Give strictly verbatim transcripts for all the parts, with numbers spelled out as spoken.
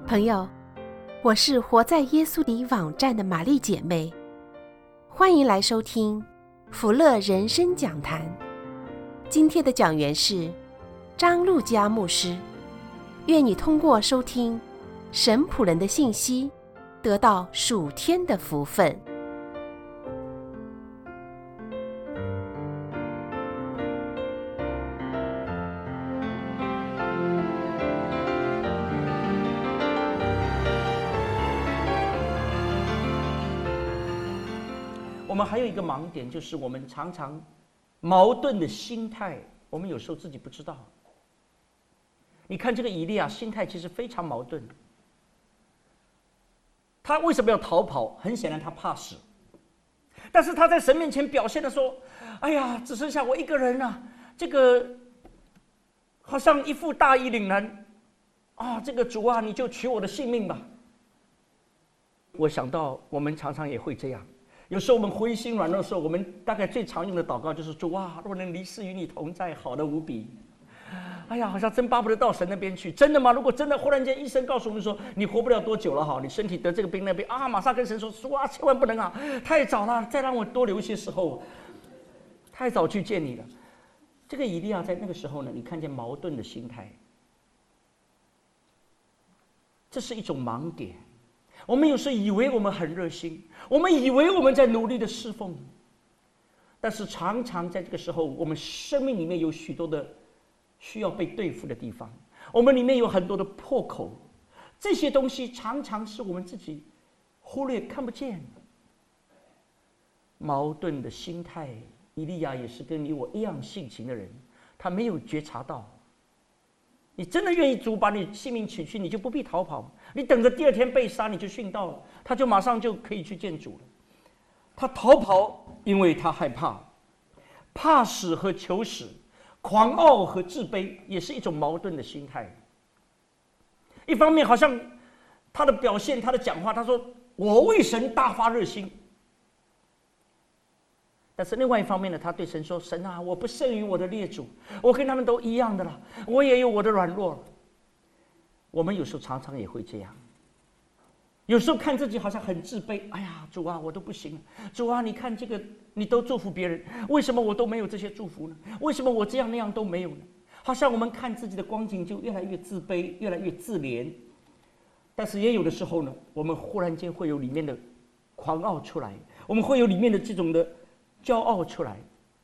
朋友，我是活在耶稣里网站的玛丽姐妹，欢迎来收听福乐人生讲坛。今天的讲员是张路嘉牧师。愿你通过收听神仆人的信息，得到属天的福分。 我们还有一个盲点，就是我们常常矛盾的心态，我们有时候自己不知道。你看这个以利亚心态其实非常矛盾。他为什么要逃跑？很显然他怕死，但是他在神面前表现的说：“哎呀，只剩下我一个人啊，这个好像一副大义凛然啊，这个主啊，你就取我的性命吧。”我想到我们常常也会这样。有时候我们灰心软弱的时候，我们大概最常用的祷告就是：“主啊，若能离世与你同在，好的无比。”哎呀，好像真巴不得到神那边去。真的吗？如果真的忽然间医生告诉我们说你活不了多久了哈，你身体得这个病那病啊，马上跟神说：“主啊，千万不能啊，太早了，再让我多留一些时候，太早去见你了。”这个以利亚在那个时候呢，你看见矛盾的心态，这是一种盲点。我们有时以为我们很热心，我们以为我们在努力的侍奉，但是常常在这个时候，我们生命里面有许多的需要被对付的地方，我们里面有很多的破口，这些东西常常是我们自己忽略看不见。矛盾的心态，以利亚也是跟你我一样性情的人，他没有觉察到。你真的愿意主把你性命取去，你就不必逃跑，你等着第二天被杀，你就殉道了，他就马上就可以去见主了。他逃跑，因为他害怕，怕死和求死，狂傲和自卑，也是一种矛盾的心态。一方面好像他的表现，他的讲话，他说我为神大发热心，但是另外一方面呢，他对神说：“神啊，我不胜于我的列祖，我跟他们都一样的了，我也有我的软弱了。”我们有时候常常也会这样，有时候看自己好像很自卑。哎呀，主啊，我都不行了。主啊，你看这个，你都祝福别人，为什么我都没有这些祝福呢？为什么我这样那样都没有呢？好像我们看自己的光景就越来越自卑，越来越自怜。但是也有的时候呢，我们忽然间会有里面的狂傲出来，我们会有里面的这种的骄傲出来。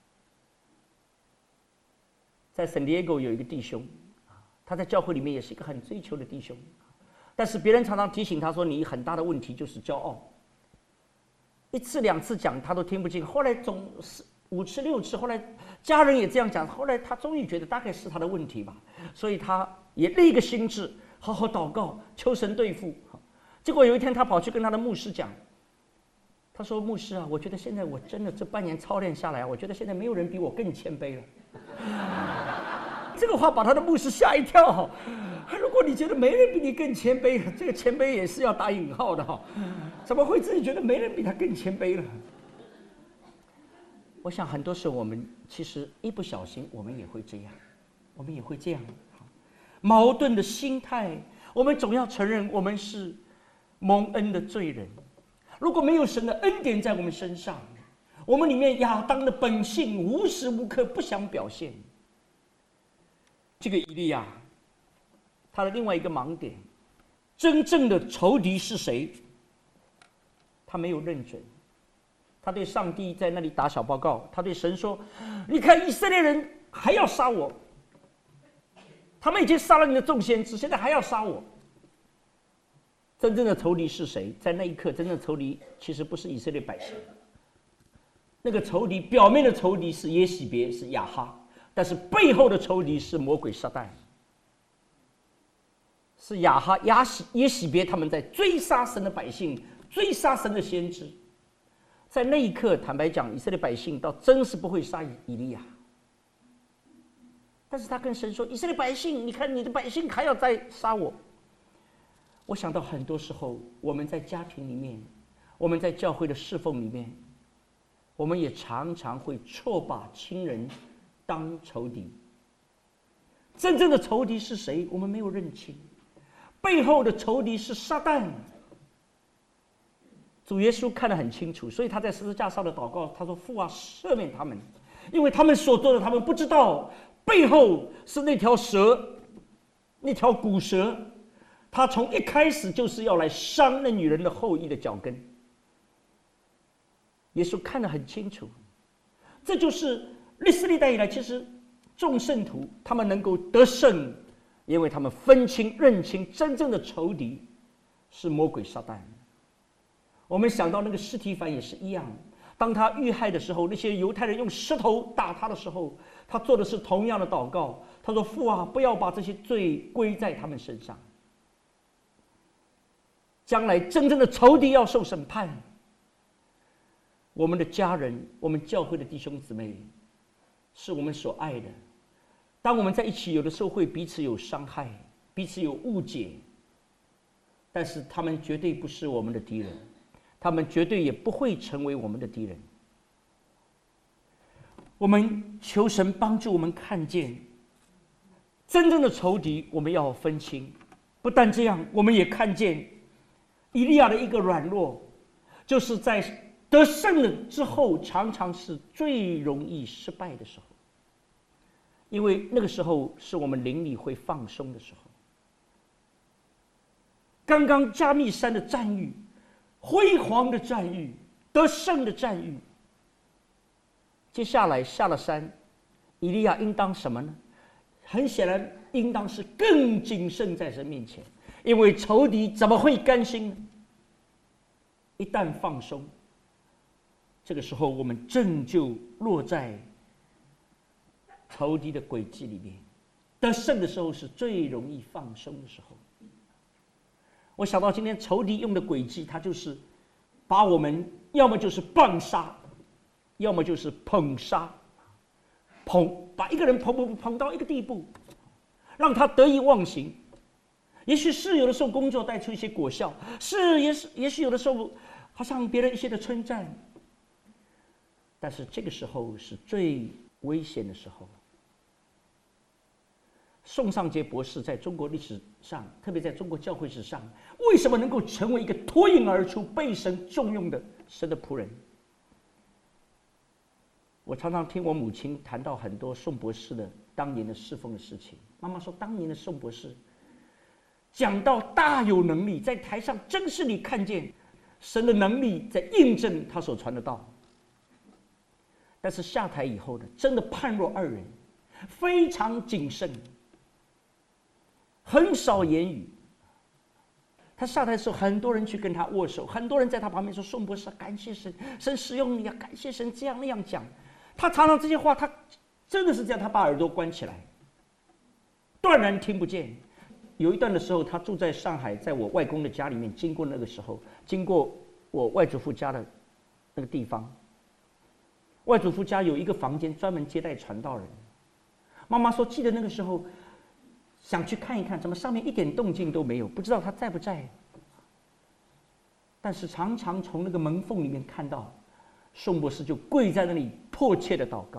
在圣地亚哥有一个弟兄，他在教会里面也是一个很追求的弟兄，但是别人常常提醒他说：“你很大的问题就是骄傲。”一次两次讲他都听不进，后来总是五次六次，后来家人也这样讲，后来他终于觉得大概是他的问题吧，所以他也立一个心志，好好祷告，求神对付。结果有一天他跑去跟他的牧师讲，他说：“牧师啊，我觉得现在我真的这半年操练下来，我觉得现在没有人比我更谦卑了。”这个话把他的牧师吓一跳。如果你觉得没人比你更谦卑，这个谦卑也是要打引号的哈，怎么会自己觉得没人比他更谦卑了？我想很多时候我们其实一不小心，我们也会这样，我们也会这样，矛盾的心态。我们总要承认我们是蒙恩的罪人。如果没有神的恩典在我们身上，我们里面亚当的本性无时无刻不想表现。这个以利亚，他的另外一个盲点，真正的仇敌是谁？他没有认准。他对上帝在那里打小报告，他对神说：“你看以色列人还要杀我，他们已经杀了你的众先知，现在还要杀我。”真正的仇敌是谁？在那一刻，真正的仇敌其实不是以色列百姓。那个仇敌，表面的仇敌是耶洗别，是亚哈，但是背后的仇敌是魔鬼撒旦，是亚哈、亚洗、耶洗别他们在追杀神的百姓，追杀神的先知。在那一刻，坦白讲，以色列百姓倒真是不会杀以利亚。但是他跟神说：“以色列百姓，你看你的百姓还要再杀我。”我想到很多时候，我们在家庭里面，我们在教会的侍奉里面，我们也常常会错把亲人当仇敌。真正的仇敌是谁？我们没有认清。 背后的仇敌是撒旦。主耶稣看得很清楚，所以他在十字架上的祷告，他说：“父啊，赦免他们，因为他们所做的，他们不知道。背后是那条蛇，那条古蛇，他从一开始就是要来伤那女人的后裔的脚跟。”耶稣看得很清楚，这就是历史历代以来，其实众圣徒他们能够得胜，因为他们分清认清真正的仇敌是魔鬼撒旦。我们想到那个司提反也是一样，当他遇害的时候，那些犹太人用石头打他的时候，他做的是同样的祷告。他说：“父啊，不要把这些罪归在他们身上。将来真正的仇敌要受审判。我们的家人，我们教会的弟兄姊妹，是我们所爱的。当我们在一起，有的时候会彼此有伤害，彼此有误解，但是他们绝对不是我们的敌人。”他们绝对也不会成为我们的敌人。我们求神帮助我们看见真正的仇敌，我们要分清。不但这样，我们也看见以利亚的一个软弱，就是在得胜了之后，常常是最容易失败的时候，因为那个时候是我们灵里会放松的时候。刚刚加密山的战役，辉煌的战役，得胜的战役。接下来下了山，以利亚应当什么呢？很显然，应当是更谨慎在神面前，因为仇敌怎么会甘心呢？一旦放松，这个时候我们正就落在仇敌的诡计里面。得胜的时候是最容易放松的时候。我想到今天仇敌用的诡计，他就是把我们要么就是棒杀，要么就是捧杀，捧把一个人捧捧捧到一个地步，让他得意忘形。也许是有的时候工作带出一些果效，是也是也许有的时候好像别人一些的称赞，但是这个时候是最危险的时候。宋尚杰博士在中国历史上，特别在中国教会史上，为什么能够成为一个脱颖而出、被神重用的神的仆人？我常常听我母亲谈到很多宋博士的当年的侍奉的事情。妈妈说，当年的宋博士讲到大有能力，在台上真是你看见神的能力在印证他所传的道。但是下台以后呢，真的判若二人，非常谨慎。很少言语。他下台的时候，很多人去跟他握手，很多人在他旁边说：“宋博士，感谢神，神使用你啊，感谢神。”这样那样讲，他常常这些话，他真的是这样，他把耳朵关起来，断然听不见。有一段的时候，他住在上海，在我外公的家里面，经过那个时候，经过我外祖父家的那个地方，外祖父家有一个房间专门接待传道人。妈妈说，记得那个时候。想去看一看，怎么上面一点动静都没有，不知道他在不在。但是常常从那个门缝里面看到，宋博士就跪在那里迫切的祷告，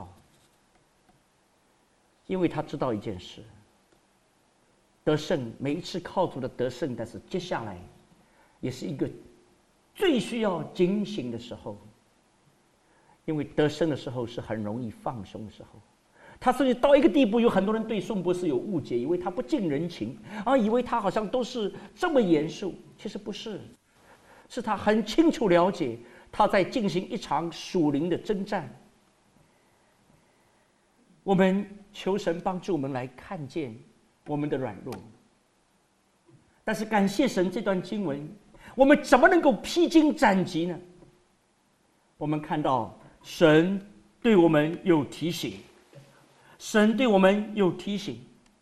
因为他知道一件事：得胜，每一次靠主的得胜，但是接下来也是一个最需要警醒的时候，因为得胜的时候是很容易放松的时候。他甚至到一个地步，有很多人对宋博士有误解，以为他不近人情，啊，以为他好像都是这么严肃。其实不是，是他很清楚了解他在进行一场属灵的征战。我们求神帮助我们来看见我们的软弱，但是感谢神，这段经文我们怎么能够披荆斩棘呢？我们看到神对我们有提醒。神对我们有提醒，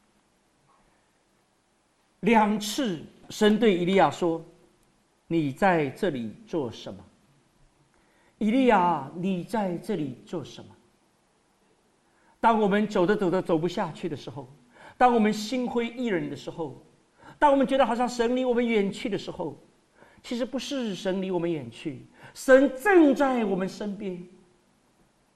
两次神对以利亚说：“你在这里做什么？”以利亚，你在这里做什么？当我们走着走着走不下去的时候，当我们心灰意冷的时候，当我们觉得好像神离我们远去的时候，其实不是神离我们远去，神正在我们身边。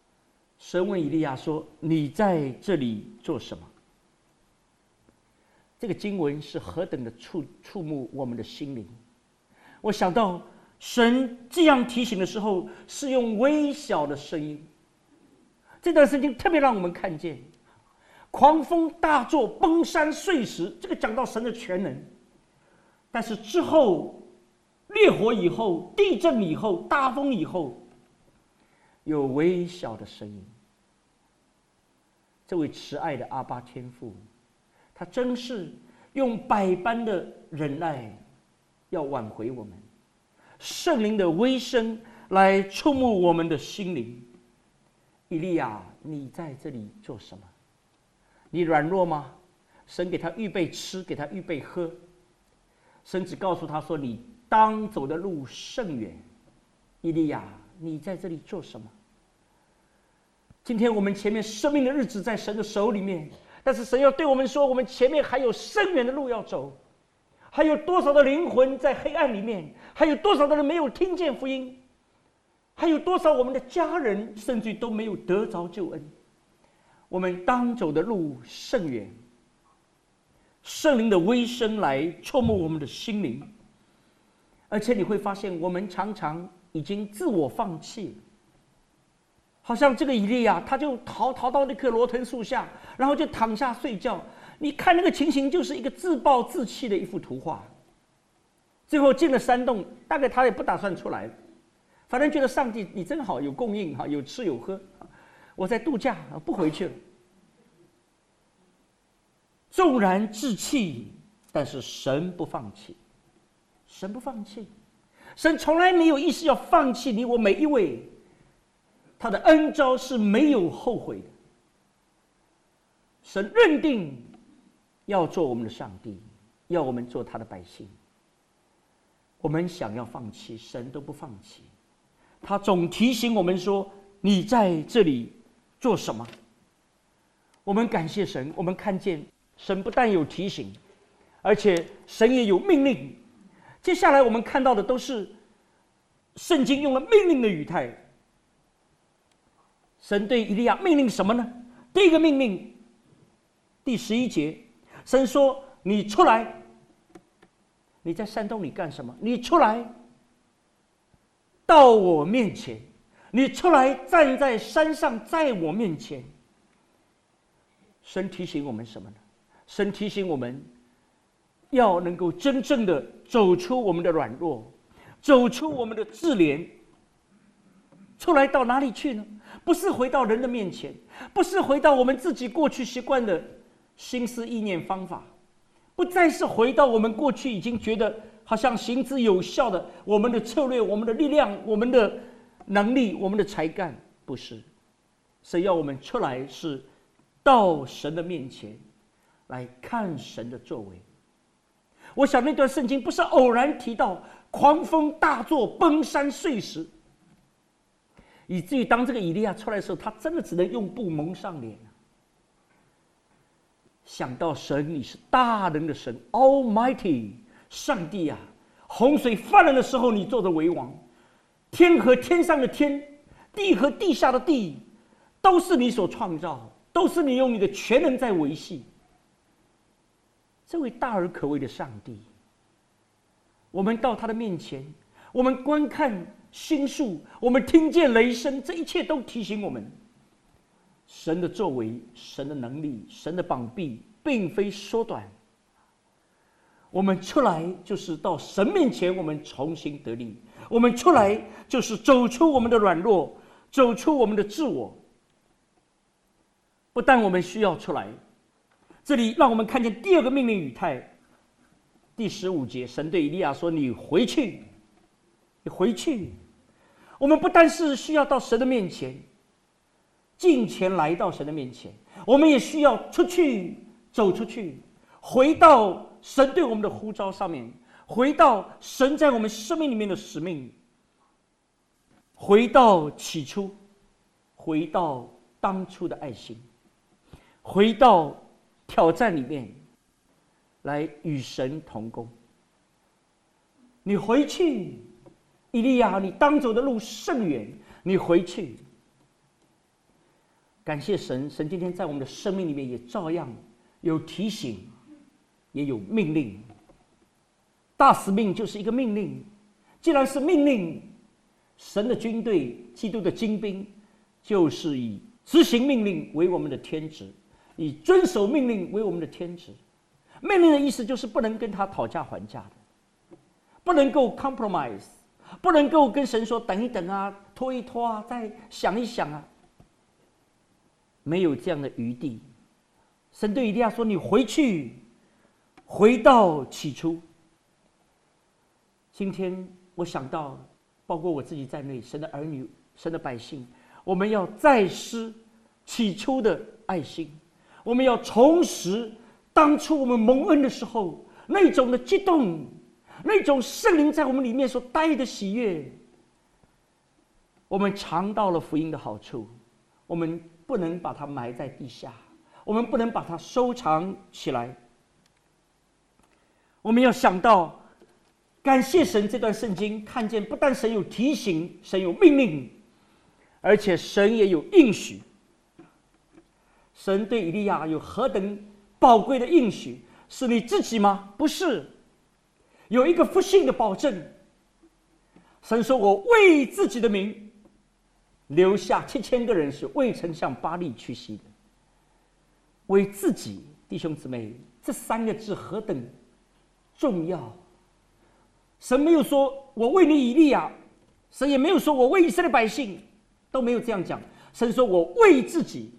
神问以利亚说：“你在这里做什么？” 这个经文是何等的触触目我们的心灵。我想到神这样提醒的时候，是用微小的声音。这段圣经特别让我们看见，狂风大作，崩山碎石，这个讲到神的全能。但是之后，烈火以后，地震以后，大风以后，有微小的声音。这位慈爱的阿爸天父，他真是用百般的忍耐，要挽回我们。圣灵的微声来触目我们的心灵。以利亚，你在这里做什么？你软弱吗？神给他预备吃，给他预备喝。神只告诉他说：“你当走的路甚远。”以利亚，你在这里做什么？今天我们前面生命的日子在神的手里面，但是神要对我们说，我们前面还有深远的路要走，还有多少的灵魂在黑暗里面，还有多少的人没有听见福音，还有多少我们的家人甚至都没有得着救恩。我们当走的路甚远，圣灵的微声来触摸我们的心灵，而且你会发现，我们常常已经自我放弃了。好像这个以利亚，他就逃逃到那棵罗藤树下，然后就躺下睡觉。你看那个情形，就是一个自暴自弃的一幅图画。最后进了山洞，大概他也不打算出来了，反正觉得上帝你真好，有供应哈，有吃有喝，我在度假，不回去了。纵然志气，但是神不放弃，神不放弃，神从来没有意思要放弃你我每一位。他的恩召是没有后悔的。神认定要做我们的上帝，要我们做他的百姓。我们想要放弃，神都不放弃。他总提醒我们说：“你在这里做什么？”我们感谢神，我们看见神不但有提醒，而且神也有命令。接下来我们看到的都是圣经用了命令的语态。神对以利亚命令什么呢？第一个命令，第十一节，神说：“你出来。”你在山洞里干什么？你出来，到我面前。你出来，站在山上，在我面前。神提醒我们什么呢？神提醒我们，要能够真正的走出我们的软弱，走出我们的自怜。出来到哪里去呢？不是回到人的面前，不是回到我们自己过去习惯的心思意念方法，不再是回到我们过去已经觉得好像行之有效的我们的策略、我们的力量、我们的能力、我们的才干，不是。神要我们出来，是到神的面前来看神的作为。我想那段圣经不是偶然提到狂风大作、崩山碎石，以至于当这个以利亚出来的时候，他真的只能用布蒙上脸。想到神，你是大能的神 ，Almighty 上帝啊！洪水泛滥的时候，你坐着为王，天和天上的天，地和地下的地，都是你所创造，都是你用你的全能在维系。这位大而可畏的上帝，我们到他的面前，我们观看星宿，我们听见雷声，这一切都提醒我们，神的作为，神的能力，神的膀臂并非缩短。我们出来就是到神面前，我们重新得力。我们出来就是走出我们的软弱，走出我们的自我。不但我们需要出来，这里让我们看见第二个命令语态。第十五节，神对以利亚说：“你回去。”你回去，我们不但是需要到神的面前，进前来到神的面前，我们也需要出去，走出去，回到神对我们的呼召上面，回到神在我们生命里面的使命，回到起初，回到当初的爱心，回到挑战里面，来与神同工。你回去。以利亚，你当走的路甚远，你回去。感谢神，神今天在我们的生命里面也照样有提醒， 也有命令。大使命就是一个命令，既然是命令，神的军队，基督的精兵，就是以执行命令为我们的天职，以遵守命令为我们的天职。命令的意思就是不能跟他讨价还价的，不能够 compromise， 不能够跟神说等一等啊，拖一拖啊，再想一想啊，没有这样的余地。神对以利亚说：“你回去，回到起初。”今天我想到，包括我自己在内，神的儿女、神的百姓，我们要再思起初的爱心，我们要重拾当初我们蒙恩的时候那种的激动，那种圣灵在我们里面所带的喜悦。我们尝到了福音的好处，我们不能把它埋在地下，我们不能把它收藏起来。我们要想到，感谢神，这段圣经看见不但神有提醒，神有命令，而且神也有应许。神对以利亚有何等宝贵的应许？是你自己吗？不是，有一个复兴的保证。神说：“我为自己的名留下七千个人，是未曾向巴力屈膝的。”为自己，弟兄姊妹，这三个字何等重要！神没有说我为你以利亚，神也没有说我为以色列百姓，都没有这样讲。神说我为自己，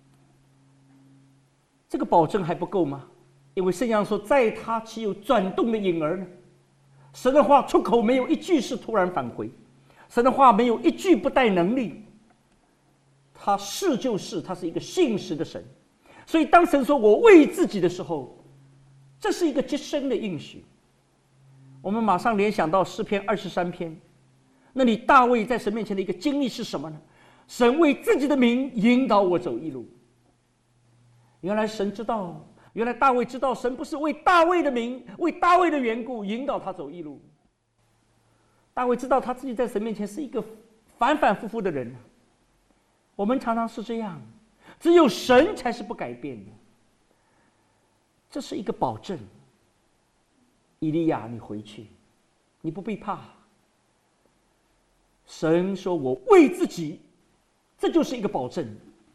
这个保证还不够吗？因为圣经上说，在他岂有转动的影儿呢？神的话出口没有一句是突然返回，神的话没有一句不带能力，他是就是，他是一个信实的神。所以当神说我为自己的时候，这是一个极深的应许。我们马上联想到诗篇二十三篇，那里大卫在神面前的一个经历是什么呢？神为自己的名引导我走义路。原来神知道，原来大卫知道，神不是为大卫的名，为大卫的缘故引导他走义路。大卫知道他自己在神面前是一个反反复复的人。我们常常是这样，只有神才是不改变的。这是一个保证。以利亚，你回去，你不必怕。神说我为自己，这就是一个保证。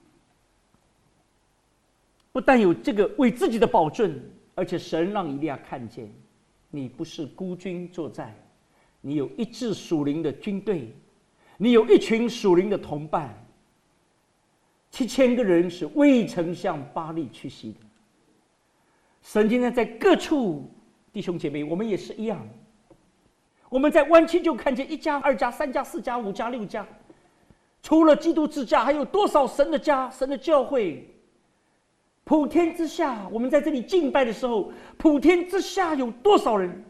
不但有这个为自己的保证，而且神让以利亚看见，你不是孤军作战，你有一支属灵的军队，你有一群属灵的同伴。七千个人是未曾向巴力屈膝的。神今天在各处，弟兄姐妹，我们也是一样。我们在湾区就看见一家、二家、三家、四家、五家、六家，除了基督之家，还有多少神的家、神的教会？普天之下，我们在这里敬拜的时候，普天之下有多少人？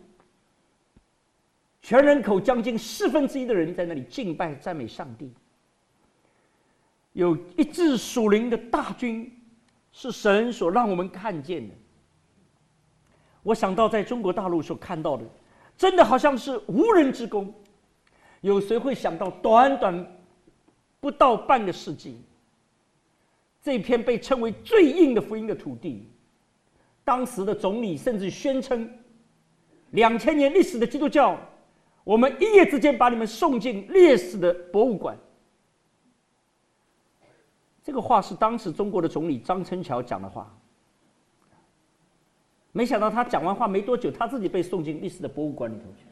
全人口将近四分之一的人在那里敬拜、赞美上帝。有一支属灵的大军，是神所让我们看见的。我想到在中国大陆所看到的，真的好像是无人之功。有谁会想到，短短不到半个世纪，这片被称为最硬的福音的土地，当时的总理甚至宣称，两千年历史的基督教，我们一夜之间把你们送进烈士的博物馆。这个话是当时中国的总理张春桥讲的话。没想到他讲完话没多久，他自己被送进历史的博物馆里头去。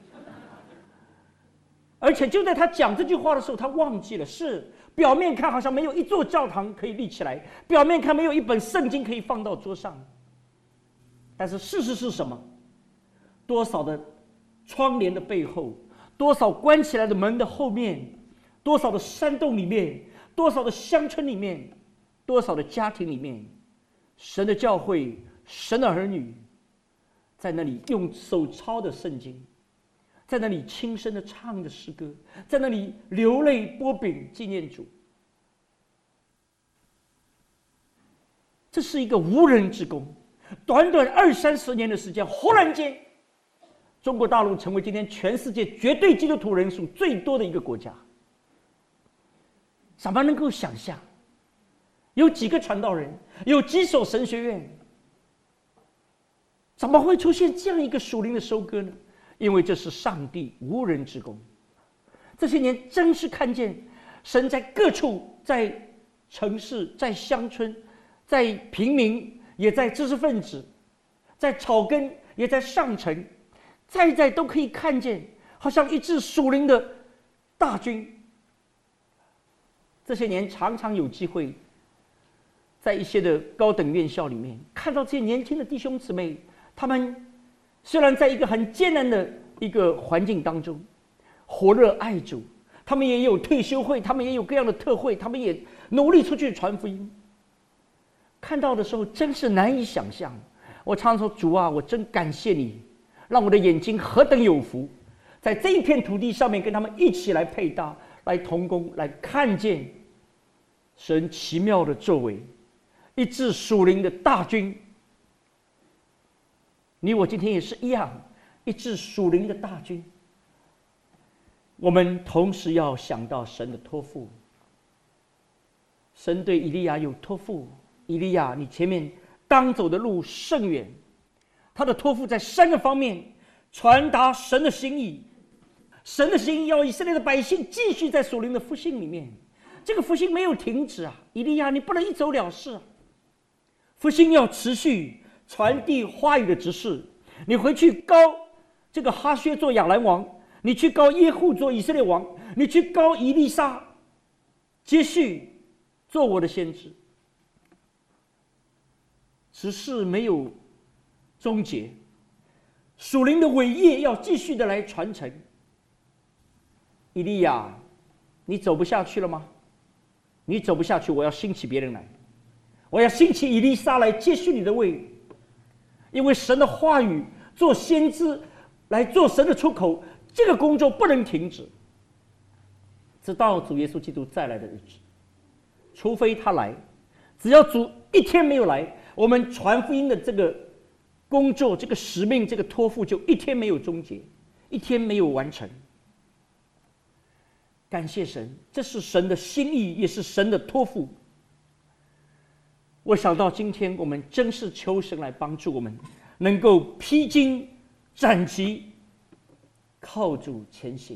而且就在他讲这句话的时候，他忘记了，是表面看好像没有一座教堂可以立起来，表面看没有一本圣经可以放到桌上，但是事实是什么？多少的窗帘的背后，多少关起来的门的后面，多少的山洞里面，多少的乡村里面，多少的家庭里面，神的教会，神的儿女在那里用手抄的圣经，在那里轻声的唱着诗歌，在那里流泪剥饼纪念主。这是一个无人之功，短短二三十年的时间，忽然间中国大陆成为今天全世界绝对基督徒人数最多的一个国家。怎么能够想象？有几个传道人，有几所神学院， 怎么会出现这样一个属灵的收割呢？因为这是上帝无人之功。这些年真是看见神在各处，在城市，在乡村，在平民，也在知识分子，在草根，也在上层，在在都可以看见，好像一支属灵的大军。这些年常常有机会在一些的高等院校里面看到这些年轻的弟兄姊妹，他们虽然在一个很艰难的一个环境当中火热爱主，他们也有退休会，他们也有各样的特会，他们也努力出去传福音。看到的时候真是难以想象。我常说，主啊，我真感谢你，让我的眼睛何等有福，在这一片土地上面跟他们一起来配搭，来同工，来看见神奇妙的作为，一支属灵的大军。你我今天也是一样，一支属灵的大军。我们同时要想到神的托付。神对以利亚有托付，以利亚，你前面当走的路甚远。他的托付在三个方面：传达神的心意，神的心意要以色列的百姓继续在属灵的复兴里面，这个复兴没有停止啊！以利亚，你不能一走了事啊！复兴要持续传递话语的指示。你回去膏这个哈薛做亚兰王，你去膏耶户做以色列王，你去膏以利沙接续做我的先知。只是没有终结，属灵的伟业要继续的来传承。以利亚，你走不下去了吗？你走不下去，我要兴起别人来，我要兴起以利沙来接续你的位。因为神的话语做先知，来做神的出口，这个工作不能停止，直到主耶稣基督再来的日子。除非他来，只要主一天没有来，我们传福音的这个工作，这个使命，这个托付就一天没有终结，一天没有完成。感谢神，这是神的心意，也是神的托付。我想到今天我们真是求神来帮助我们，能够披荆斩棘，靠主前行。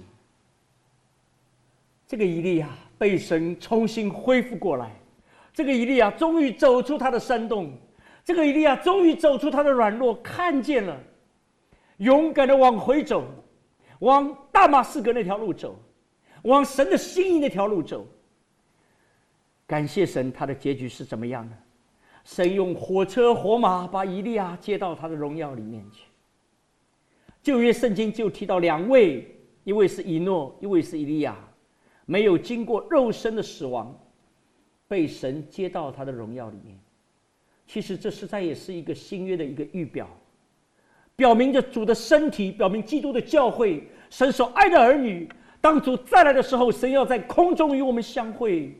这个以利亚被神重新恢复过来，这个以利亚终于走出他的山洞，这个以利亚终于走出他的软弱，看见了，勇敢的往回走，往大马士革那条路走，往神的心意那条路走。感谢神，他的结局是怎么样呢？神用火车火马把以利亚接到他的荣耀里面去。旧约圣经就提到两位，一位是以诺，一位是以利亚，没有经过肉身的死亡，被神接到他的荣耀里面。其实这实在也是一个新约的一个预表，表明着主的身体，表明基督的教会，神所爱的儿女。当主再来的时候，神要在空中与我们相会。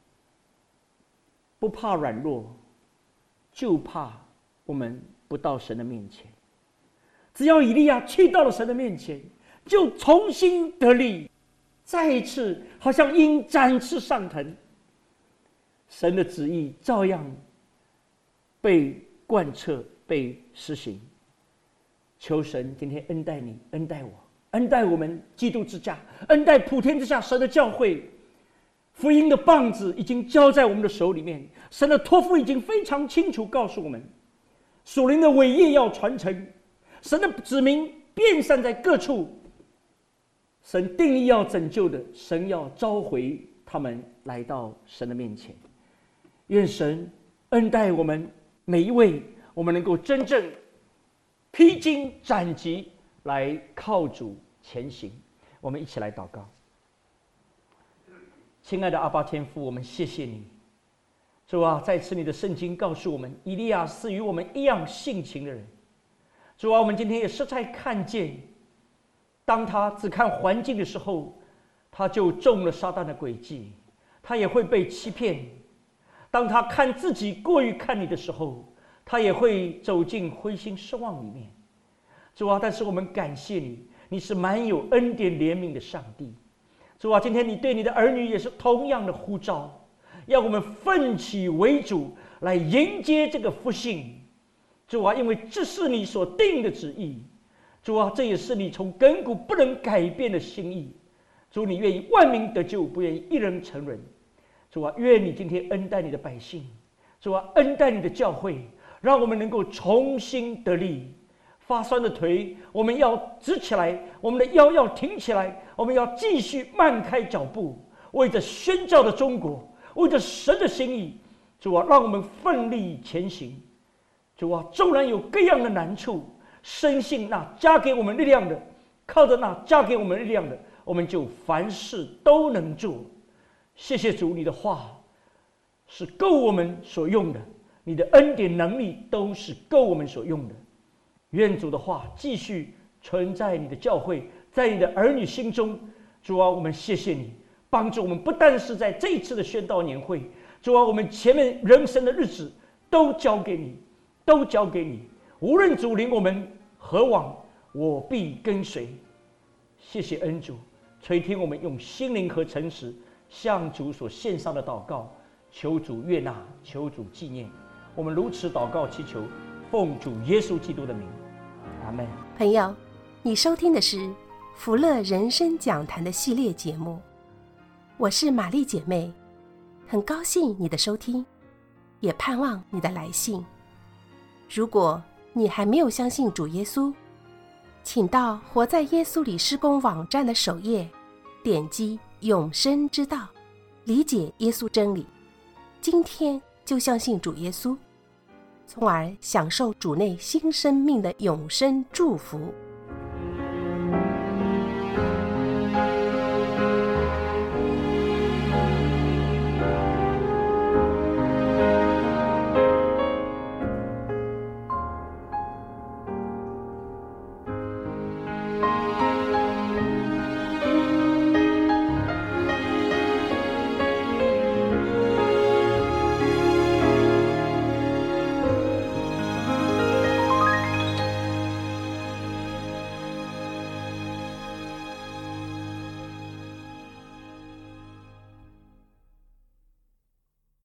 不怕软弱，就怕我们不到神的面前。只要以利亚去到了神的面前，就重新得力，再一次好像鹰展翅上腾，神的旨意照样被贯彻、被实行。求神今天恩待你，恩待我，恩待我们基督之家，恩待普天之下神的教会。福音的棒子已经交在我们的手里面，神的托付已经非常清楚告诉我们，属灵的伟业要传承，神的子民遍散在各处，神定义要拯救的，神要召回他们来到神的面前。愿神恩待我们每一位，我们能够真正披荆斩棘，来靠主前行。我们一起来祷告。亲爱的阿爸天父，我们谢谢你，主啊，再次你的圣经告诉我们，以利亚是与我们一样性情的人。主啊，我们今天也实在看见，当他只看环境的时候，他就中了撒旦的诡计，他也会被欺骗。当他看自己过于看你的时候，他也会走进灰心失望里面。主啊，但是我们感谢你，你是满有恩典怜悯的上帝。主啊，今天你对你的儿女也是同样的呼召，要我们奋起为主，来迎接这个复兴， 主啊，因为这是你所定的旨意，主啊，这也是你从亘古不能改变的心意。主，你愿意万民得救，不愿意一人沉沦。主啊，愿你今天恩待你的百姓，主啊，恩待你的教会，让我们能够重新得力。发酸的腿我们要直起来，我们的腰要挺起来，我们要继续迈开脚步，为着宣教的中国，为着神的心意。主啊，让我们奋力前行。主啊，纵然有各样的难处，深信那加给我们力量的，靠着那加给我们力量的，我们就凡事都能做。谢谢主，你的话是够我们所用的，你的恩典能力都是够我们所用的。愿主的话继续存在你的教会，在你的儿女心中。主啊，我们谢谢你帮助我们，不但是在这一次的宣道年会，主啊，我们前面人生的日子都交给你，都交给你。无论主领我们何往，我必跟随。谢谢恩主垂听我们用心灵和诚实向主所献上的祷告，求主悦纳，求主纪念。我们如此祷告祈求，奉主耶稣基督的名，阿们。 朋友，你收听的是福乐人生讲坛的系列节目，我是玛丽姐妹，很高兴你的收听，也盼望你的来信。如果你还没有相信主耶稣，请到活在耶稣里施工网站的首页，点击永生之道，理解耶稣真理。今天就相信主耶稣，从而享受主内新生命的永生祝福。